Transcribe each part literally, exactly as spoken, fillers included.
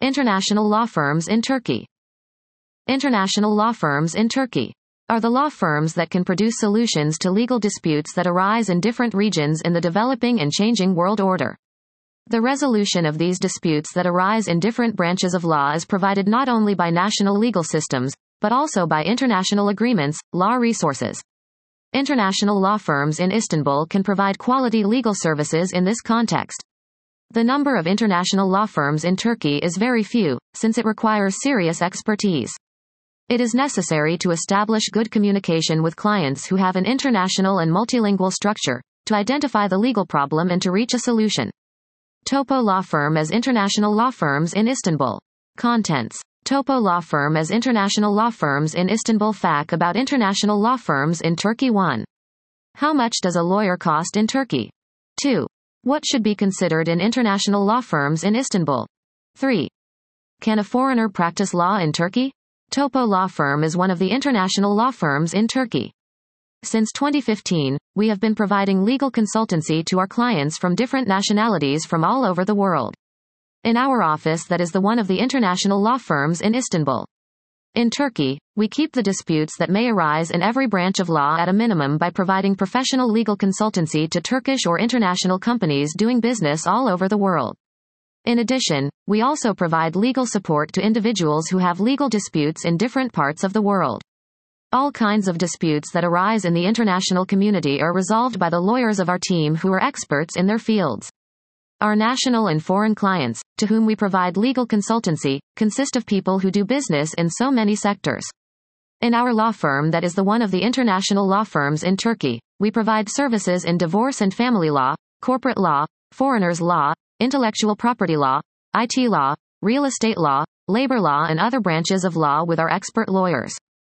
International law firms in Turkey. International law firms in Turkey are the law firms that can produce solutions to legal disputes that arise in different regions in the developing and changing world order. The resolution of these disputes that arise in different branches of law is provided not only by national legal systems, but also by international agreements, law resources. International law firms in Istanbul can provide quality legal services in this context. The number of international law firms in Turkey is very few, since it requires serious expertise. It is necessary to establish good communication with clients who have an international and multilingual structure, to identify the legal problem and to reach a solution. Topo Law Firm as international law firms in Istanbul. Contents. Topo Law Firm as international law firms in Istanbul. Fact about international law firms in Turkey. one. How much does a lawyer cost in Turkey? two. What should be considered in international law firms in Istanbul? three. Can a foreigner practice law in Turkey? Topo Law Firm is one of the international law firms in Turkey. Since twenty fifteen, we have been providing legal consultancy to our clients from different nationalities from all over the world. In our office, that is the one of the international law firms in Istanbul. In Turkey, we keep the disputes that may arise in every branch of law at a minimum by providing professional legal consultancy to Turkish or international companies doing business all over the world. In addition, we also provide legal support to individuals who have legal disputes in different parts of the world. All kinds of disputes that arise in the international community are resolved by the lawyers of our team who are experts in their fields. Our national and foreign clients, to whom we provide legal consultancy, consist of people who do business in so many sectors. In our law firm, that is the one of the international law firms in Turkey, we provide services in divorce and family law, corporate law, foreigners law, intellectual property law, I T law, real estate law, labor law and other branches of law with our expert lawyers.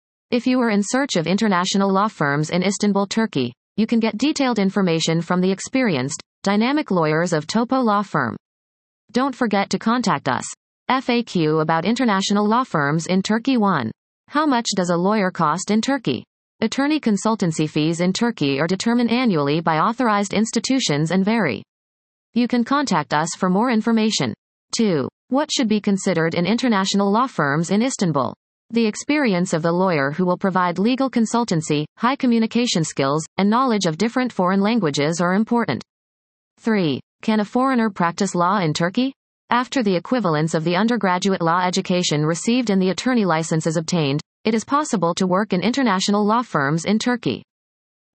If you are in search of international law firms in Istanbul, Turkey, you can get detailed information from the experienced, dynamic lawyers of Topo Law Firm. Don't forget to contact us. F A Q about international law firms in Turkey. one. How much does a lawyer cost in Turkey? Attorney consultancy fees in Turkey are determined annually by authorized institutions and vary. You can contact us for more information. two. What should be considered in international law firms in Istanbul? The experience of the lawyer who will provide legal consultancy, high communication skills, and knowledge of different foreign languages are important. three. Can a foreigner practice law in Turkey? After the equivalence of the undergraduate law education received and the attorney license is obtained, it is possible to work in international law firms in Turkey.